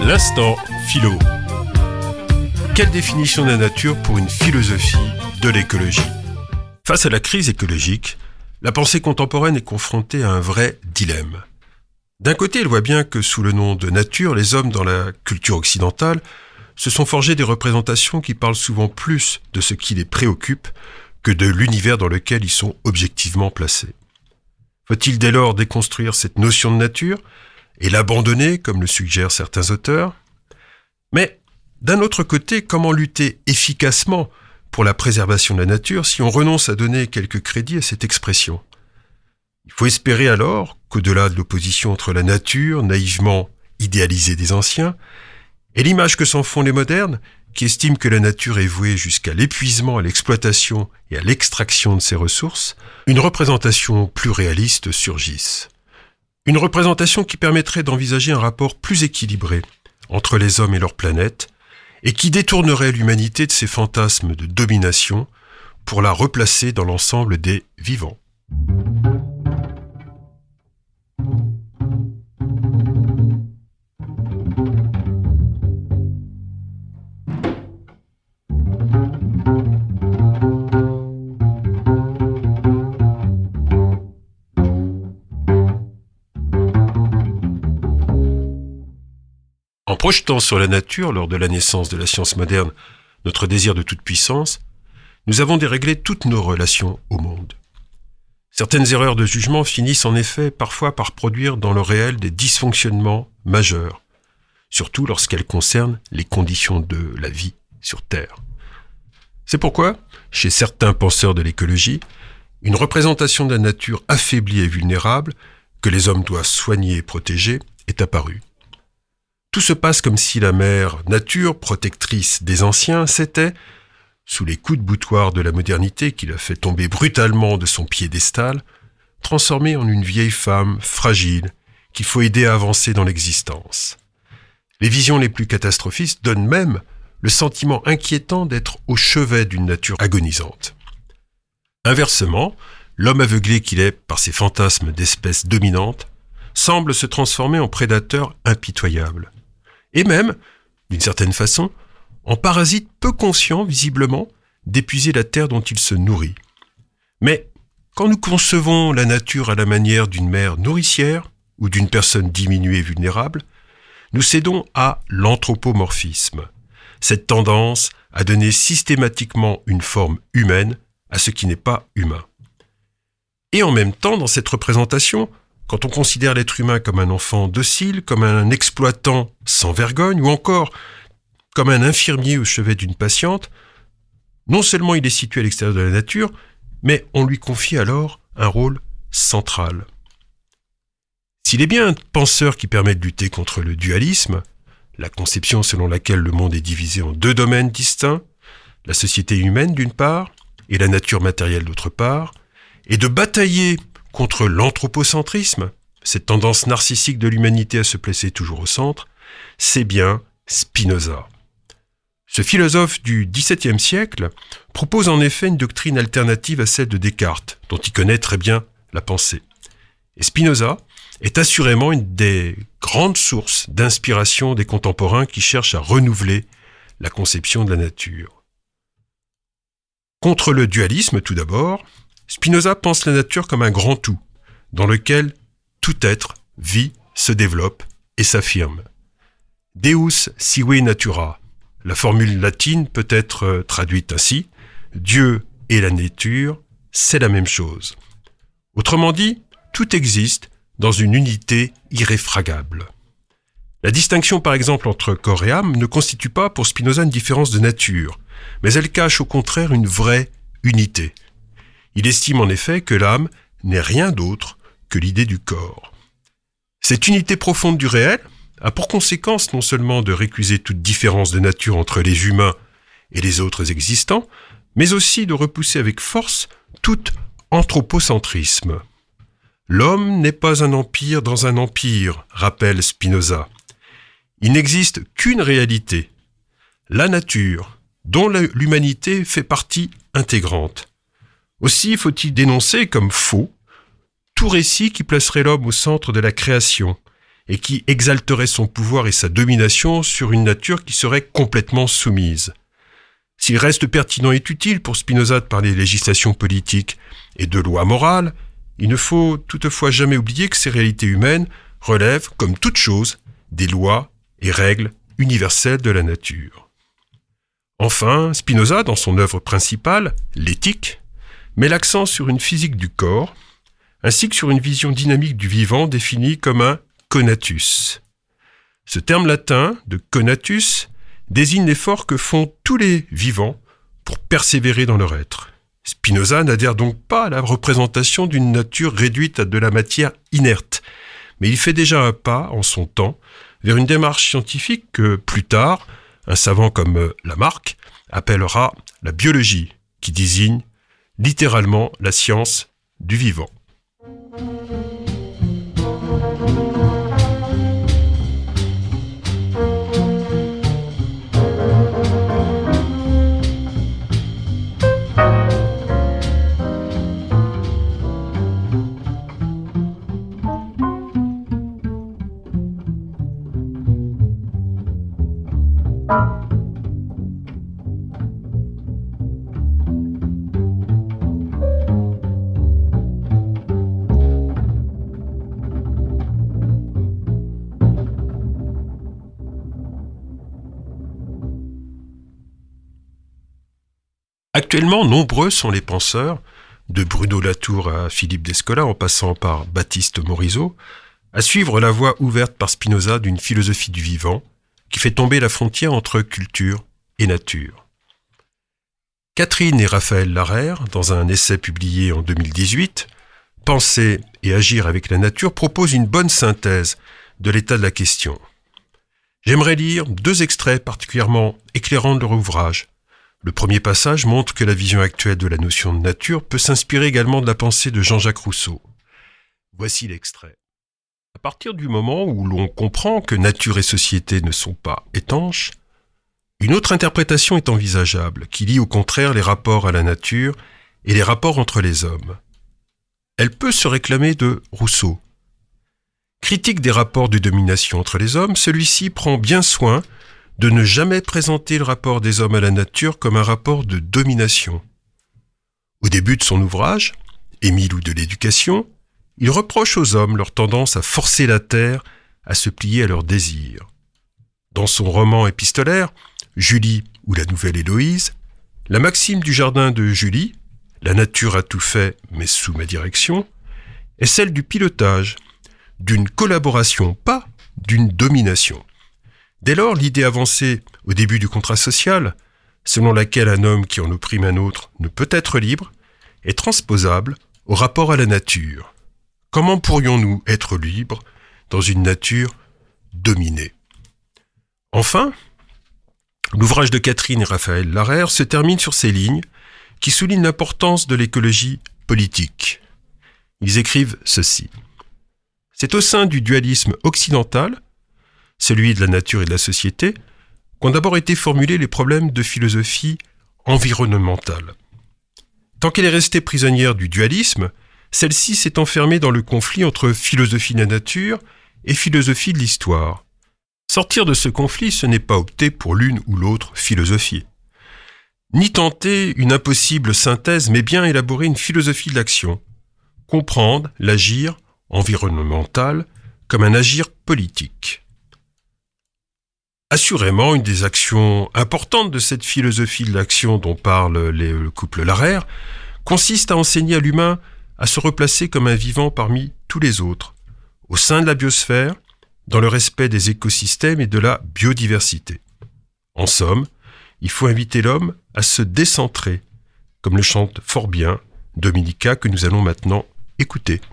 L'instant philo. Quelle définition de la nature pour une philosophie de l'écologie ? Face à la crise écologique, la pensée contemporaine est confrontée à un vrai dilemme. D'un côté, elle voit bien que sous le nom de nature, les hommes dans la culture occidentale se sont forgés des représentations qui parlent souvent plus de ce qui les préoccupe que de l'univers dans lequel ils sont objectivement placés. Faut-il dès lors déconstruire cette notion de nature et l'abandonner, comme le suggèrent certains auteurs ? Mais d'un autre côté, comment lutter efficacement pour la préservation de la nature si on renonce à donner quelques crédits à cette expression ? Il faut espérer alors qu'au-delà de l'opposition entre la nature, naïvement idéalisée des anciens, et l'image que s'en font les modernes, qui estiment que la nature est vouée jusqu'à l'épuisement, à l'exploitation et à l'extraction de ses ressources, une représentation plus réaliste surgisse. Une représentation qui permettrait d'envisager un rapport plus équilibré entre les hommes et leur planète, et qui détournerait l'humanité de ses fantasmes de domination pour la replacer dans l'ensemble des vivants. En projetant sur la nature, lors de la naissance de la science moderne, notre désir de toute puissance, nous avons déréglé toutes nos relations au monde. Certaines erreurs de jugement finissent en effet parfois par produire dans le réel des dysfonctionnements majeurs, surtout lorsqu'elles concernent les conditions de la vie sur Terre. C'est pourquoi, chez certains penseurs de l'écologie, une représentation de la nature affaiblie et vulnérable, que les hommes doivent soigner et protéger, est apparue. Tout se passe comme si la mère nature, protectrice des anciens, s'était, sous les coups de boutoir de la modernité qui l'a fait tomber brutalement de son piédestal, transformée en une vieille femme fragile qu'il faut aider à avancer dans l'existence. Les visions les plus catastrophistes donnent même le sentiment inquiétant d'être au chevet d'une nature agonisante. Inversement, l'homme aveuglé qu'il est par ses fantasmes d'espèces dominantes semble se transformer en prédateur impitoyable. Et même, d'une certaine façon, en parasite peu conscient, visiblement, d'épuiser la terre dont il se nourrit. Mais quand nous concevons la nature à la manière d'une mère nourricière ou d'une personne diminuée et vulnérable, nous cédons à l'anthropomorphisme, cette tendance à donner systématiquement une forme humaine à ce qui n'est pas humain. Et en même temps, dans cette représentation, quand on considère l'être humain comme un enfant docile, comme un exploitant sans vergogne, ou encore comme un infirmier au chevet d'une patiente, non seulement il est situé à l'extérieur de la nature, mais on lui confie alors un rôle central. S'il est bien un penseur qui permet de lutter contre le dualisme, la conception selon laquelle le monde est divisé en deux domaines distincts, la société humaine d'une part, et la nature matérielle d'autre part, et de batailler contre l'anthropocentrisme, cette tendance narcissique de l'humanité à se placer toujours au centre, c'est bien Spinoza. Ce philosophe du XVIIe siècle propose en effet une doctrine alternative à celle de Descartes, dont il connaît très bien la pensée. Et Spinoza est assurément une des grandes sources d'inspiration des contemporains qui cherchent à renouveler la conception de la nature. Contre le dualisme, tout d'abord, Spinoza pense la nature comme un grand tout, dans lequel tout être vit, se développe et s'affirme. Deus sive natura. La formule latine peut être traduite ainsi. Dieu et la nature, c'est la même chose. Autrement dit, tout existe dans une unité irréfragable. La distinction par exemple entre corps et âme ne constitue pas pour Spinoza une différence de nature, mais elle cache au contraire une vraie unité. Il estime en effet que l'âme n'est rien d'autre que l'idée du corps. Cette unité profonde du réel a pour conséquence non seulement de récuser toute différence de nature entre les humains et les autres existants, mais aussi de repousser avec force tout anthropocentrisme. L'homme n'est pas un empire dans un empire, rappelle Spinoza. Il n'existe qu'une réalité, la nature, dont l'humanité fait partie intégrante. Aussi faut-il dénoncer comme faux tout récit qui placerait l'homme au centre de la création et qui exalterait son pouvoir et sa domination sur une nature qui serait complètement soumise. S'il reste pertinent et utile pour Spinoza de parler de législation politique et de loi morale, il ne faut toutefois jamais oublier que ces réalités humaines relèvent, comme toute chose, des lois et règles universelles de la nature. Enfin, Spinoza, dans son œuvre principale, l'Éthique, met l'accent sur une physique du corps, ainsi que sur une vision dynamique du vivant définie comme un conatus. Ce terme latin de conatus désigne l'effort que font tous les vivants pour persévérer dans leur être. Spinoza n'adhère donc pas à la représentation d'une nature réduite à de la matière inerte, mais il fait déjà un pas, en son temps, vers une démarche scientifique que, plus tard, un savant comme Lamarck appellera la biologie, qui désigne littéralement la science du vivant. Actuellement, nombreux sont les penseurs, de Bruno Latour à Philippe Descola en passant par Baptiste Morisot, à suivre la voie ouverte par Spinoza d'une philosophie du vivant qui fait tomber la frontière entre culture et nature. Catherine et Raphaël Larère, dans un essai publié en 2018, « Penser et agir avec la nature » proposent une bonne synthèse de l'état de la question. J'aimerais lire 2 extraits particulièrement éclairants de leur ouvrage. Le premier passage montre que la vision actuelle de la notion de nature peut s'inspirer également de la pensée de Jean-Jacques Rousseau. Voici l'extrait. À partir du moment où l'on comprend que nature et société ne sont pas étanches, une autre interprétation est envisageable, qui lie au contraire les rapports à la nature et les rapports entre les hommes. Elle peut se réclamer de Rousseau. Critique des rapports de domination entre les hommes, celui-ci prend bien soin de ne jamais présenter le rapport des hommes à la nature comme un rapport de domination. Au début de son ouvrage, Émile ou de l'éducation, il reproche aux hommes leur tendance à forcer la terre à se plier à leurs désirs. Dans son roman épistolaire, Julie ou la nouvelle Héloïse, la maxime du jardin de Julie, la nature a tout fait mais sous ma direction, est celle du pilotage, d'une collaboration, pas d'une domination. Dès lors, l'idée avancée au début du contrat social, selon laquelle un homme qui en opprime un autre ne peut être libre, est transposable au rapport à la nature. Comment pourrions-nous être libres dans une nature dominée ? Enfin, l'ouvrage de Catherine et Raphaël Larère se termine sur ces lignes qui soulignent l'importance de l'écologie politique. Ils écrivent ceci. C'est au sein du dualisme occidental, celui de la nature et de la société, qu'ont d'abord été formulés les problèmes de philosophie environnementale. Tant qu'elle est restée prisonnière du dualisme, celle-ci s'est enfermée dans le conflit entre philosophie de la nature et philosophie de l'histoire. Sortir de ce conflit, ce n'est pas opter pour l'une ou l'autre philosophie, ni tenter une impossible synthèse, mais bien élaborer une philosophie de l'action, comprendre l'agir environnemental comme un agir politique. Assurément, une des actions importantes de cette philosophie de l'action dont parle le couple Larère consiste à enseigner à l'humain à se replacer comme un vivant parmi tous les autres, au sein de la biosphère, dans le respect des écosystèmes et de la biodiversité. En somme, il faut inviter l'homme à se décentrer, comme le chante fort bien Dominica que nous allons maintenant écouter.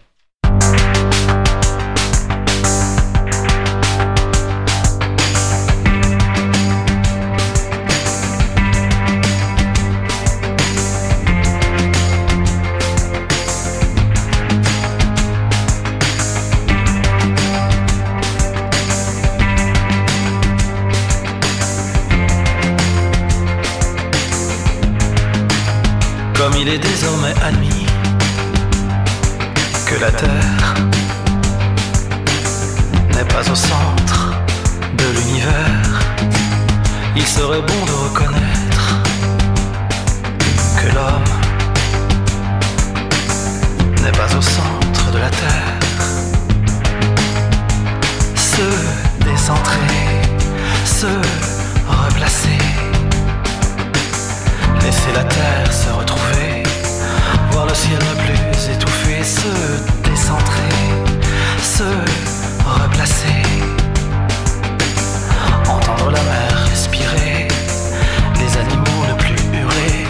Comme il est désormais admis que la Terre n'est pas serait bon de reconnaître que l'homme n'est pas au centre de la terre. Se décentrer, se replacer, laisser la terre se retrouver, voir le ciel ne plus étouffé, se décentrer, se replacer, entendre la mer respirer, les animaux ne plus hurler.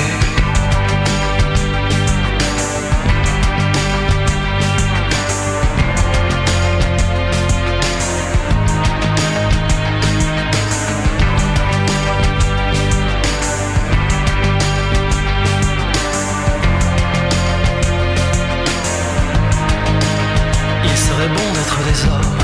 Il serait bon d'être des hommes,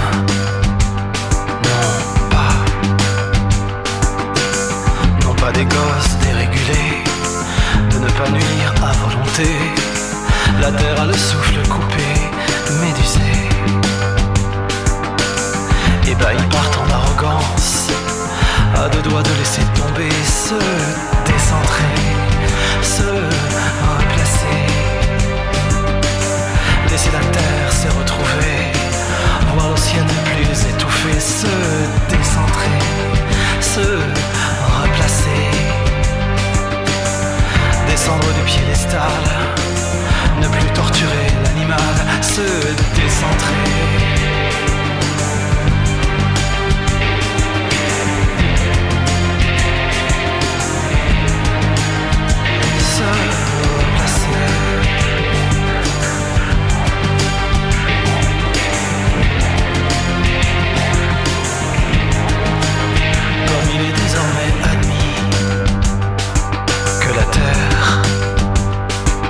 non pas des gosses dérégulés, de ne pas nuire à volonté, la terre a le souffle coupé, médusé. Et bah ils partent en arrogance, à deux doigts de laisser tomber, se décentrer, se replacer, laisser la terre se retrouver, voir le ciel ne plus étouffé, se décentrer, se replacer, descendre du piédestal, ne plus torturer l'animal, se décentrer. Se replacer. Comme il est désormais admis que la Terre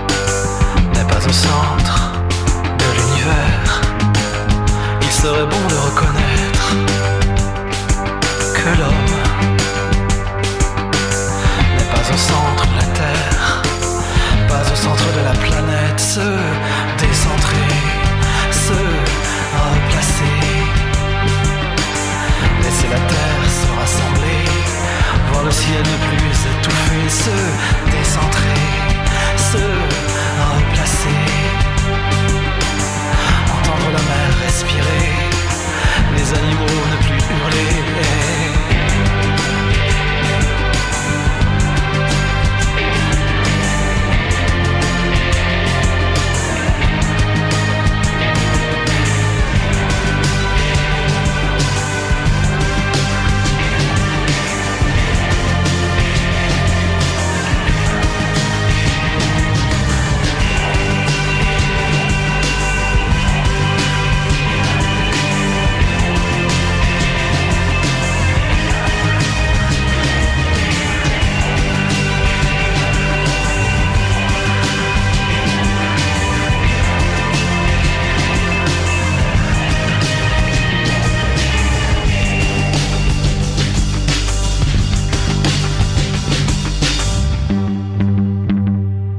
n'est pas au centre de l'univers, il serait bon